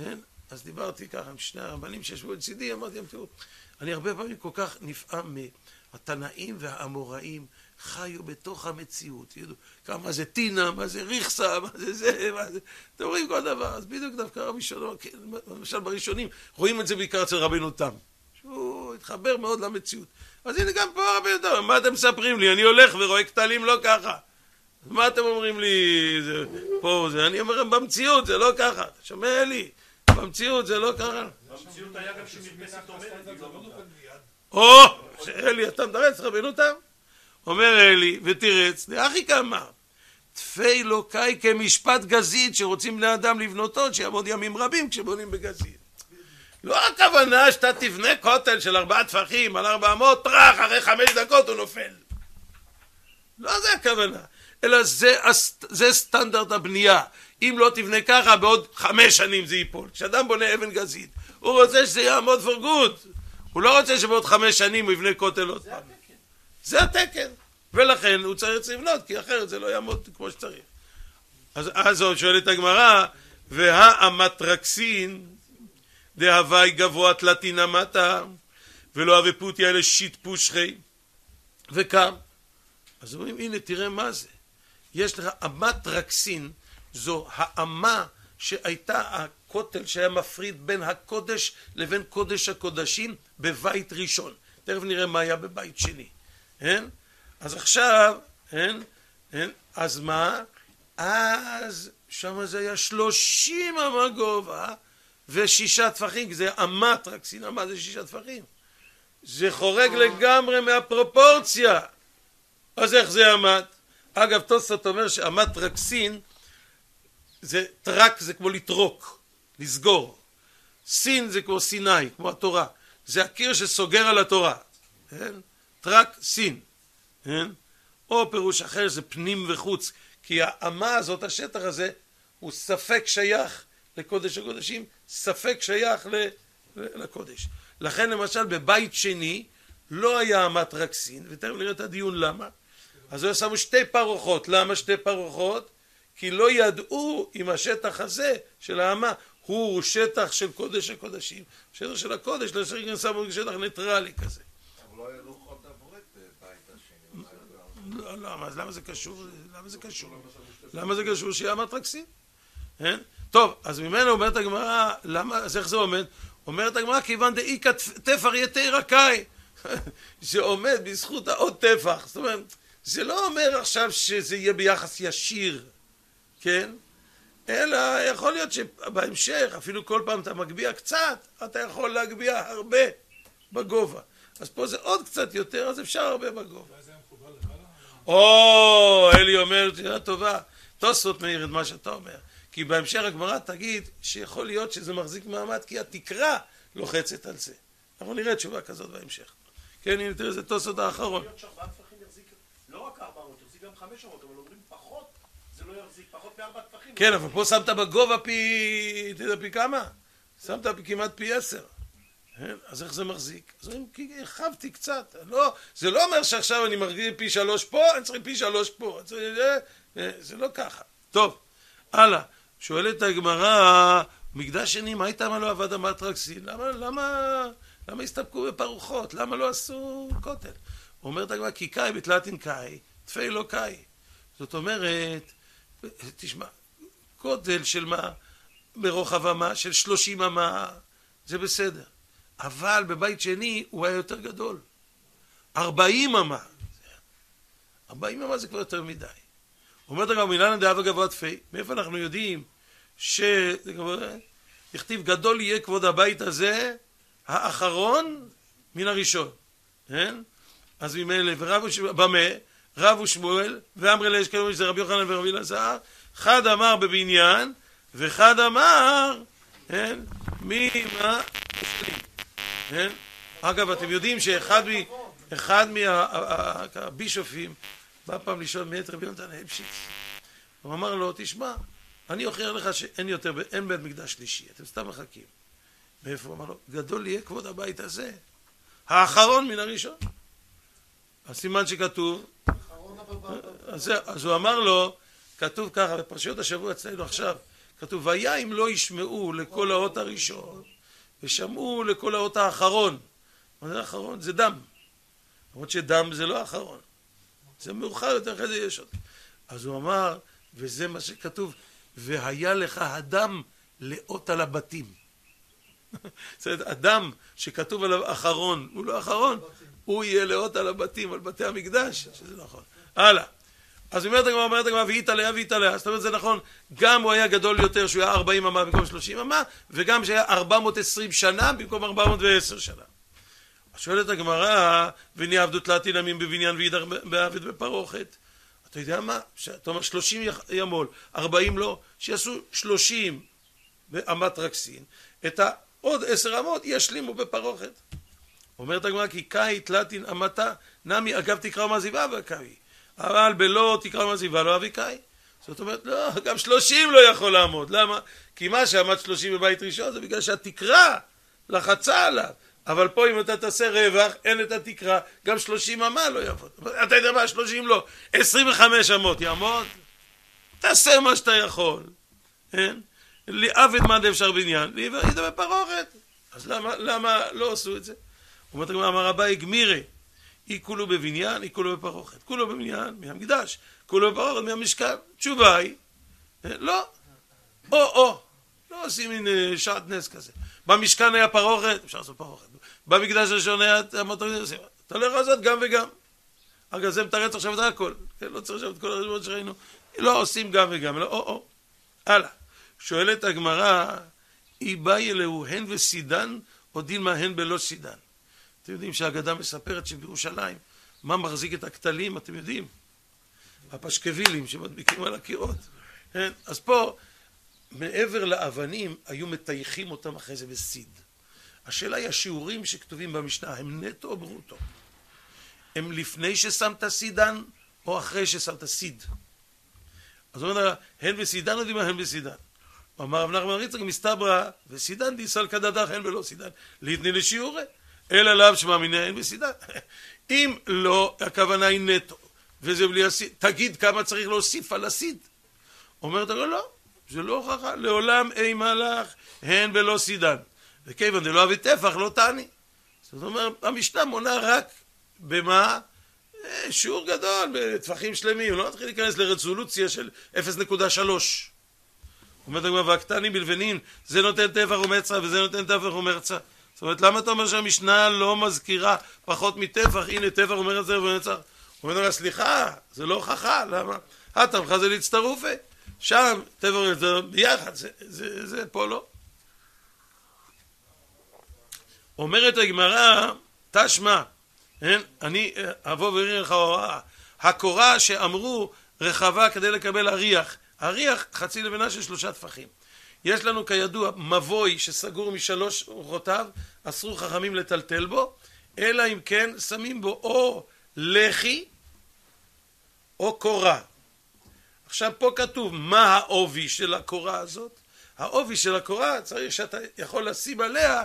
אז דיברתי ככה עם שני הרבנים שישבו לצידי, אמרתי להם, תראו, אני הרבה פעמים כל כך נפעם מהתנאים והאמוראים חיו בתוך המציאות, ידעו כמה זה טינה, מה זה ריכסה, מה זה זה, מה זה, אתם רואים כל דבר, אז בדיוק דווקא רבי שלום, למשל בראשונים, רואים את זה בעיקר אצל רבינו תם, שהוא התחבר מאוד למציאות, אז הנה גם פה רבינו תם, מה אתם מספרים לי, אני הולך ורואה כתלים לא ככה, מה אתם אומרים לי, זה, פה זה, אני אומר במציאות זה לא ככה, אתה שומע לי, במציאות זה לא ככה. במציאות היה גם שמרפסת עומדת, או, שאלי, אתה מדרץ רבינו תם? אומר אלי, ותירץ, לאחי כמה, תפי לוקאי כמשפט גזית שרוצים בני אדם לבנות עוד, שיעמוד ימים רבים כשבונים בגזית. לא הכוונה שאתה תבנה כותל של ארבעה טפחים על ארבע מאות טרח, אחרי חמש דקות הוא נופל. לא זה הכוונה, אלא זה, זה סטנדרט הבנייה. אם לא תבנה ככה, בעוד חמש שנים זה ייפול. כשאדם בונה אבן גזית, הוא רוצה שזה יעמוד for good. הוא לא רוצה שבעוד חמש שנים הוא יבנה כותל עוד פעם. זה התקן. ולכן הוא צריך לבנות, כי אחרת זה לא יעמוד כמו שצריך. אז אז הוא שואל את הגמרא, והאמטרקסין, דהווי גבוה תלתין המטה, ולא הוופוטיה אלה שיט פושחי, וקם. אז אומרים, הנה תראה מה זה. יש לך אמטרקסין, זו האמה שהייתה הכותל שהיה מפריד בין הקודש לבין קודש הקודשים בבית ראשון. תכף נראה מה היה בבית שני. אין? אז עכשיו, אין? אין? אז מה? אז שם זה היה שלושים אמה גובה ושישה טפחים, זה אמטרקסין, אמה זה שישה טפחים. זה חורג לגמרי מהפרופורציה. אז איך זה עמד? אגב, תוספות אומר שאמטרקסין זה טרק, זה כמו לטרוק, לסגור. סין זה כמו סיני, כמו התורה. זה הקיר שסוגר על התורה. אין? טרק סין. אין? או פירוש אחר זה פנים וחוץ, כי האמה הזאת, השטח הזה, הוא ספק שייך לקודש הקודשים, ספק שייך ל- לקודש. לכן למשל בבית שני לא היה אמטרקסין, ותכף נראה את הדיון למה. אז הוא שמו שתי פרוחות. למה שתי פרוחות? כי לא ידעו אם השטח הזה של האמה הוא שטח של קודש הקודשים. שטח של הקודש, לשם שמו שטח ניטרלי כזה. אבל לא היה לוחות הברית בבית השני. לא, לא, אז למה זה קשור? למה זה קשור? למה זה קשור שיהיה אמטרקסין? טוב, אז ממנו אומרת הגמרא, למה, אז איך זה עומד? אומרת הגמרא, כיוון דאיקא תפח יתי רקאי. זה עומד בזכות העוד טפח. זאת אומרת, זה לא אומר עכשיו שזה יהיה ביחס ישיר, כן? אלא יכול להיות שבהמשך, אפילו כל פעם אתה מגביע קצת, אתה יכול להגביע הרבה בגובה. אז פה זה עוד קצת יותר, אז אפשר הרבה בגובה. ואז היה מחובר למעלה? או, אלי אומר, תראה טובה, תוספות מאיר את מה שאתה אומר. כי בהמשך הגמרא תגיד שיכול להיות שזה מחזיק מעמד, כי התקרה לוחצת על זה. אנחנו נראה תשובה כזאת בהמשך. כן, הנה תראה, זה תוספות האחרון. להיות שארבעה טפחים יחזיק לא רק ארבע מאות, יחזיק גם חמש מאות, אבל אומרים פחות, זה לא יחזיק פחות מארבע טפחים. כן, אבל פה שמת בגובה פי, אתה יודע פי כמה? שמת כמעט פי עשר. אז איך זה מחזיק? אז אומרים, כי הרחבתי קצת. לא, זה לא אומר שעכשיו אני מחזיק פי שלוש פה, אני צריך פי שלוש פה. זה לא ככה. טוב, הלאה. שואלת הגמרא, מקדש שני, מה הייתה מה לא עבד אמטרקסין? למה, למה, למה הסתפקו בפרוחות? למה לא עשו כותל? אומרת הגמרא, כי קאי בתלתין קאי, תפי לא קאי. זאת אומרת, תשמע, כותל של מה? ברוחב אמה, של שלושים אמה, זה בסדר. אבל בבית שני הוא היה יותר גדול. ארבעים אמה. ארבעים אמה זה כבר יותר מדי. אומרת הגמרא, מילנא דהווה גבוה תפי, מאיפה אנחנו יודעים שיכתיב גדול יהיה כבוד הבית הזה האחרון מן הראשון. כן? אז ממילא, ורבו במה, רבו שמואל, ואמרי לאשכנזי שזה רבי יוחנן ורבי אלעזר, חד אמר בבניין, וחד אמר, כן? ממה משלים. כן? אגב, אתם יודעים שאחד מ... אחד מהבישופים בא פעם לשאול מאת רבי יונתן הייפשיץ. הוא אמר לו, תשמע, אני אוכיח לך שאין יותר, אין בית מקדש שלישי, אתם סתם מחכים. מאיפה הוא אמר לו? גדול יהיה כבוד הבית הזה, האחרון מן הראשון. הסימן שכתוב, אז הוא אמר לו, כתוב ככה, בפרשיות השבוע אצלנו עכשיו, כתוב, והיה אם לא ישמעו לכל האות הראשון, ושמעו לכל האות האחרון. מה זה האחרון? זה דם. למרות שדם זה לא האחרון. זה מאוחר יותר, אחרי זה יש עוד. אז הוא אמר, וזה מה שכתוב, והיה לך הדם לאות על הבתים. זאת אומרת, אדם שכתוב עליו אחרון, הוא לא אחרון, הוא יהיה לאות על הבתים, על בתי המקדש, שזה נכון. הלאה. אז אומרת הגמרא, אומרת הגמרא, והיית עליה והיית עליה. זאת אומרת, זה נכון, גם הוא היה גדול יותר, שהוא היה ארבעים אמה במקום שלושים אמה, וגם שהיה ארבע מאות ועשרים שנה במקום ארבע מאות ועשר שנה. אז שואלת הגמרא, וני עבדו תלת ימים בבניין וידר בעבד בפרוכת. אתה יודע מה? אתה אומר שלושים ימול, ארבעים לא, שיעשו שלושים באמת רקסין, את העוד עשר אמות ישלימו בפרוכת. אומרת הגמרא, כי קאי תלתין אמתה, נמי, אגב תקרא מהזיבה וקאי, אבל בלא תקרא מהזיבה לא אבי קאי. זאת אומרת, לא, גם שלושים לא יכול לעמוד. למה? כי מה שעמד שלושים בבית ראשון זה בגלל שהתקרה לחצה עליו. אבל פה אם אתה תעשה רווח, אין את התקרה, גם שלושים אמה לא יעבוד. אתה יודע מה, שלושים לא, עשרים וחמש אמות יעמוד. תעשה מה שאתה יכול. אין? לעבד מה דאפשר בניין, להיבריד בפרוכת. אז למה, למה לא עשו את זה? אומרת הגמרא, אמר רבי גמירי, אי כולו בבניין, אי כולו בפרוכת. כולו בבניין, מהמקדש, כולו בפרוכת, מהמשכן. תשובה היא, לא, או, או. לא עושים מין שעת נס כזה. במשכן היה פרוכת, אפשר לעשות פרוכת. במקדש הראשון היה המטרין, אתה הולך לעשות גם וגם. אגב, זה מתרץ עכשיו את הכל. לא צריך עכשיו את כל הרשמות שראינו. לא עושים גם וגם, אלא או, או. הלאה. שואלת הגמרא, אי באי אלוהו הן וסידן, או דילמה הן בלא סידן. אתם יודעים שהאגדה מספרת שבירושלים, מה מחזיק את הכתלים, אתם יודעים? הפשקבילים שמדביקים על הקירות. אז פה, מעבר לאבנים, היו מטייחים אותם אחרי זה בסיד. השאלה היא, השיעורים שכתובים במשנה, הם נטו או ברוטו? הם לפני ששמת סידן, או אחרי ששמת סיד? אז הוא אומר, הן בסידן, יודעים מה הן בסידן. הוא אמר, רב נחמן יצחק מסתברא, וסידן דיסל כדדך, הן ולא סידן. ליתני לשיעורי, אלא לאו שמאמיני הן בסידן. אם לא, הכוונה היא נטו, וזה בלי הסיד, תגיד כמה צריך להוסיף על הסיד. אומרת, לא, זה לא הוכחה, לעולם אי מלך, הן ולא סידן. וכיוון דלא אבי טפח, לא תעני. זאת אומרת, המשנה מונה רק במה? שיעור גדול, בטווחים שלמים, לא נתחיל להיכנס לרזולוציה של אפס נקודה שלוש. אומרת הגמרא, והקטנים בלבנין, זה נותן טפח ומצרא, וזה נותן טפח ומרצה. זאת אומרת, למה אתה אומר שהמשנה לא מזכירה פחות מטפח? הנה טפח ומרצה ומצרא. אומרת הגמרא, סליחה, זה לא הוכחה, למה? התמחה זה להצטרופה. שם, טפח ומרצה ביחד, זה, זה, זה פה לא. אומרת הגמרא, תשמע, אני אבוא ואראה לך הוראה, הקורה שאמרו רחבה כדי לקבל אריח, אריח חצי לבנה של שלושה טפחים. יש לנו כידוע מבוי שסגור משלוש רוחותיו, אסרו חכמים לטלטל בו, אלא אם כן שמים בו או לחי או קורה. עכשיו פה כתוב מה העובי של הקורה הזאת. העובי של הקורה צריך שאתה יכול לשים עליה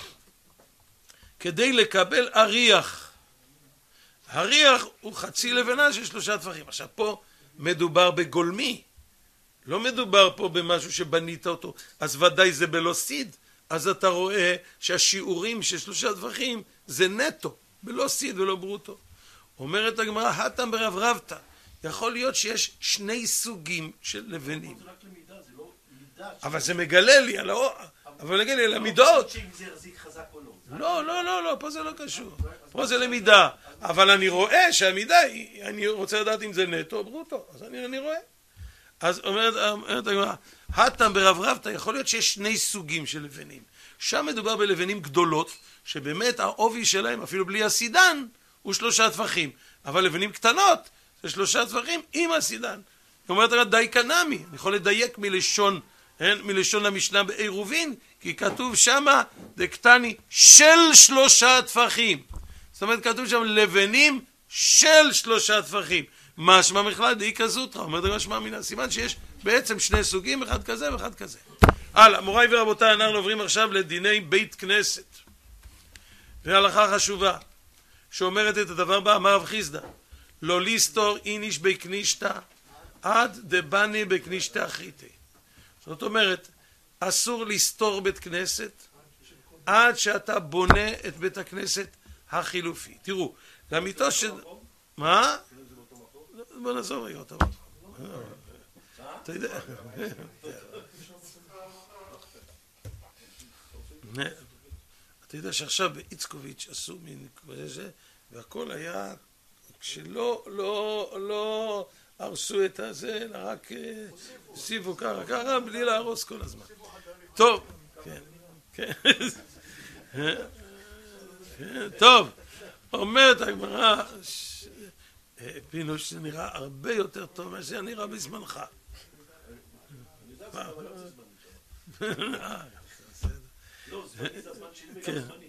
כדי לקבל אריח. הריח הוא חצי לבנה של שלושה טפחים. עכשיו פה מדובר בגולמי, לא מדובר פה במשהו שבנית אותו, אז ודאי זה בלא סיד. אז אתה רואה שהשיעורים של שלושה טפחים זה נטו, בלא סיד ולא ברוטו. אומרת הגמרא, הטם ברב רבתא, יכול להיות שיש שני סוגים של לבנים. זה רק למידה, זה לא מידה. אבל זה מגלה לי על האור, אבל מגלה לי על המידות. שאם זה יחזיק חזק או לא. לא, לא, לא, לא, פה זה לא קשור. פה זה למידה. אבל אני רואה שהמידה, אני רוצה לדעת אם זה נטו או ברוטו. אז אני, אני רואה. אז אומרת, אומרת הגמרא, הטם ברב רבתא, יכול להיות שיש שני סוגים של לבנים. שם מדובר בלבנים גדולות, שבאמת העובי שלהם, אפילו בלי הסידן, הוא שלושה טפחים. אבל לבנים קטנות, זה שלושה טפחים עם הסידן. היא אומרת, די קנמי, אני יכול לדייק מלשון, מלשון המשנה בעירובין, כי כתוב שמה, דקטני של שלושה טפחים. זאת אומרת, כתוב שם לבנים של שלושה טפחים. משמע בכלל דאי כזוטרא, אומרת משמע מן הסימן שיש בעצם שני סוגים, אחד כזה ואחד כזה. הלאה, מוריי ורבותיי, אנחנו עוברים עכשיו לדיני בית כנסת. והלכה חשובה, שאומרת את הדבר בה, אמר רב חיסדא, לא ליסתור איניש בקנישתא, עד דבני בקנישתא אחיתי. זאת אומרת, אסור לסתור בית כנסת עד שאתה בונה את בית הכנסת החילופי. תראו, לאמיתו ש... מה? בוא נעזור רגע אותו. אתה יודע... אתה יודע שעכשיו באיצקוביץ' עשו מין כזה, והכל היה, כשלא, לא, לא הרסו את הזה, אלא רק הוסיפו ככה, ככה, בלי להרוס כל הזמן. טוב, כן, כן. טוב, אומרת הגמרא, פינו שזה נראה הרבה יותר טוב ממה שנראה בזמנך. לא, זמני זה הזמן שלי וגם זמני.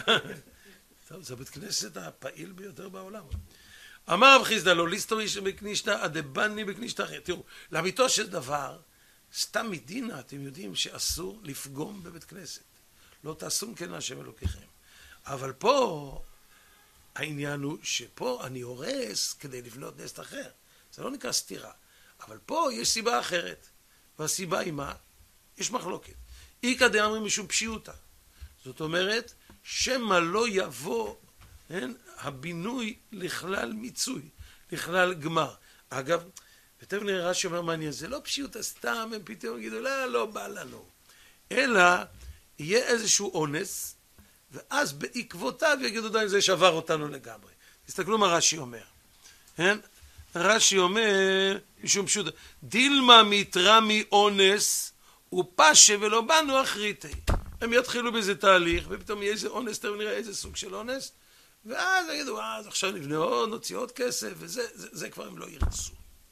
טוב, זה בית כנסת הפעיל ביותר בעולם. אמר רב חיסדא לא ליסטורי שבקנישתא אדבני בקנישתא אחרת. תראו, לאמיתו של דבר, סתם מדינה, אתם יודעים שאסור לפגום בבית כנסת. לא תעשום כן להשם אלוקיכם. אבל פה, העניין הוא שפה אני הורס כדי לבנות נס אחר. זה לא נקרא סתירה. אבל פה יש סיבה אחרת. והסיבה היא מה? יש מחלוקת. איקא דאמרי משום פשיעותא. זאת אומרת, שמא לא יבוא, כן, הבינוי לכלל מיצוי, לכלל גמר. אגב, ותכף נראה רש"י אומר מעניין, זה לא פשיעותא סתם, הם פתאום יגידו, לא, לא בא לנו. אלא, יהיה איזשהו אונס, ואז בעקבותיו יגידו, די, זה שבר אותנו לגמרי. תסתכלו מה רש"י אומר. כן? רש"י אומר, משום פשוטה, דילמה מיתרא מאונס, ופשה ולא באנו אחריתי. הם יתחילו באיזה תהליך, ופתאום יהיה איזה אונס, תכף נראה איזה סוג של אונס, ואז יגידו, אז עכשיו נבנה עוד, נוציא עוד כסף, וזה זה, זה כבר הם לא ירצו.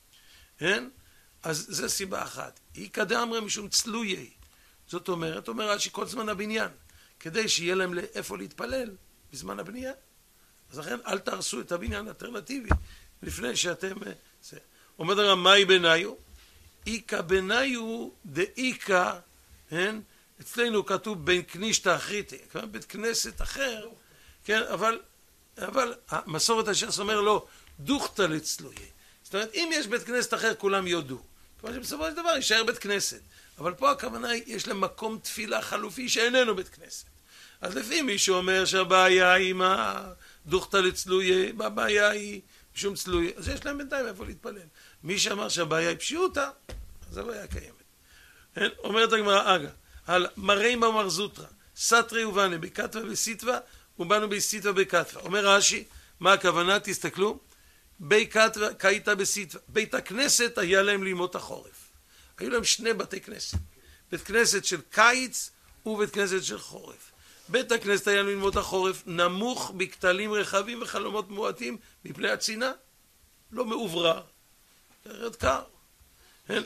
כן? אז זה סיבה אחת. איקא דאמרי משום צלויי. זאת אומרת, אומר רש"י כל זמן הבניין, כדי שיהיה להם לאיפה להתפלל בזמן הבנייה. אז לכן אל תהרסו את הבניין האלטרנטיבי, לפני שאתם... זה. אומר הרב, מהי בניו? איקא בניו דאיקא, כן? אצלנו כתוב בין כנישתא אחריתי, כלומר בית כנסת אחר, כן? אבל, אבל המסורת הש"ס אומר לו, דוכתא לצלויה. זאת אומרת, אם יש בית כנסת אחר, כולם יודו. כלומר שבסופו של דבר יישאר בית כנסת. אבל פה הכוונה היא, יש להם מקום תפילה חלופי שאיננו בית כנסת. אז לפי מי שאומר שהבעיה היא מה דוכתא לצלויה, הבעיה היא משום צלויה, אז יש להם בינתיים איפה להתפלל. מי שאמר שהבעיה היא פשיעותא, אז הבעיה קיימת. אומרת הגמרא, אגה, על מראי מאמר זוטרא, סתרי ובאנה בקטווה וסיטווה, ובאנו בסיטווה בקטווה. אומר רש"י, מה הכוונה? תסתכלו, בי קטווה קייתא בסיטווה. בית הכנסת היה להם לימות החורף. היו להם שני בתי כנסת. בית כנסת של קיץ ובית כנסת של חורף. בית הכנסת היה לימות החורף נמוך בכתלים רחבים וחלומות מועטים מפני הצינה. לא מאוברר. ירד קר. כן,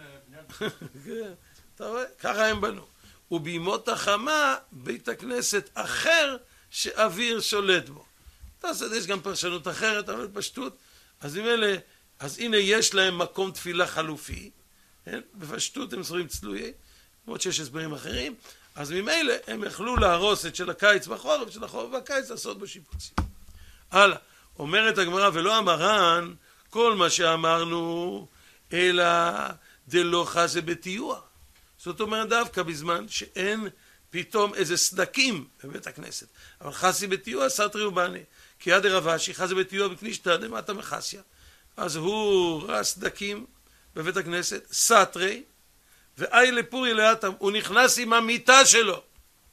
אתה רואה? ככה הם בנו. ובימות החמה בית הכנסת אחר שאוויר שולט בו. תעשת, יש גם פרשנות אחרת, אבל פשטות. אז אם אלה, אז הנה יש להם מקום תפילה חלופי, כן? בפשטות הם שרואים צלויי, למרות שיש הסברים אחרים, אז ממילא הם יכלו להרוס את של הקיץ בחורף, של החורף והקיץ לעשות בו שיפוצים. הלאה, אומרת הגמרא, ולא המרן, כל מה שאמרנו, אלא דלא חזה בטיוח. זאת אומרת דווקא בזמן שאין פתאום איזה סדקים בבית הכנסת. אבל חסי בטיוח סתרי ובאנה. כי עד רב אשי חזה בטיוח בקנישתא דמטה מחסיה. אז הוא ראה סדקים בבית הכנסת, סתרי, ואי לפורי לאטם, הוא נכנס עם המיטה שלו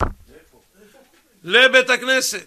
לבית הכנסת.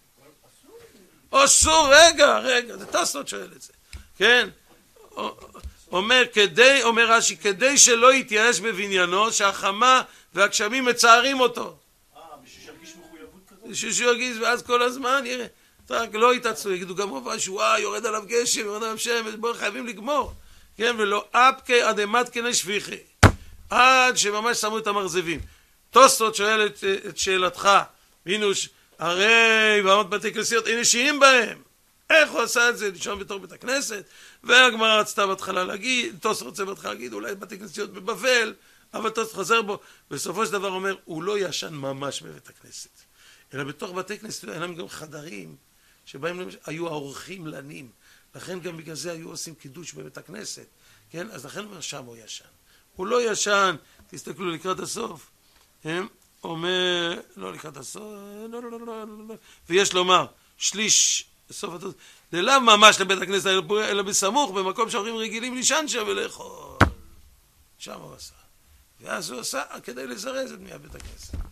אסור, רגע, רגע, זה תסות שואל את זה. כן? אומר, כדי, אומר רש"י, כדי שלא יתייאש בבניינו, שהחמה והגשמים מצערים אותו. אה, בשביל שירגיש מחויבות כזאת? בשביל שירגיש, ואז כל הזמן, יראה, רק לא יתעצרו, יגידו גם רוב השבועה, יורד עליו גשם, יורד עליו שמש, בואו חייבים לגמור. כן, ולא אפקי עד אמתקי שפיכי. עד שממש שמו את המרזבים. תוספות שואל את, את שאלתך, מינוש, הרי בעמות בתי כנסיות אין נשיאים בהם. איך הוא עשה את זה? לישון בתור בית הכנסת, והגמרא רצתה בהתחלה להגיד, תוספות רוצה בהתחלה להגיד, אולי בתי כנסיות בבבל, אבל תוספות חוזר בו, בסופו של דבר אומר, הוא לא ישן ממש בבית הכנסת. אלא בתוך בתי כנסיות, אין להם גם חדרים, שבהם היו האורחים לנים. לכן גם בגלל זה היו עושים קידוש בבית הכנסת. כן? אז לכן אומר שם הוא ישן. הוא לא ישן, תסתכלו לקראת הסוף, הם אומר, לא לקראת הסוף, לא, לא, לא, לא, לא, ויש לומר, שליש, סוף התוצאה, ללאו ממש לבית הכנסת, אלא בסמוך, במקום שההורים רגילים לישן שם ולאכול. שם הוא עשה. ואז הוא עשה כדי לזרז את בניית בית הכנסת.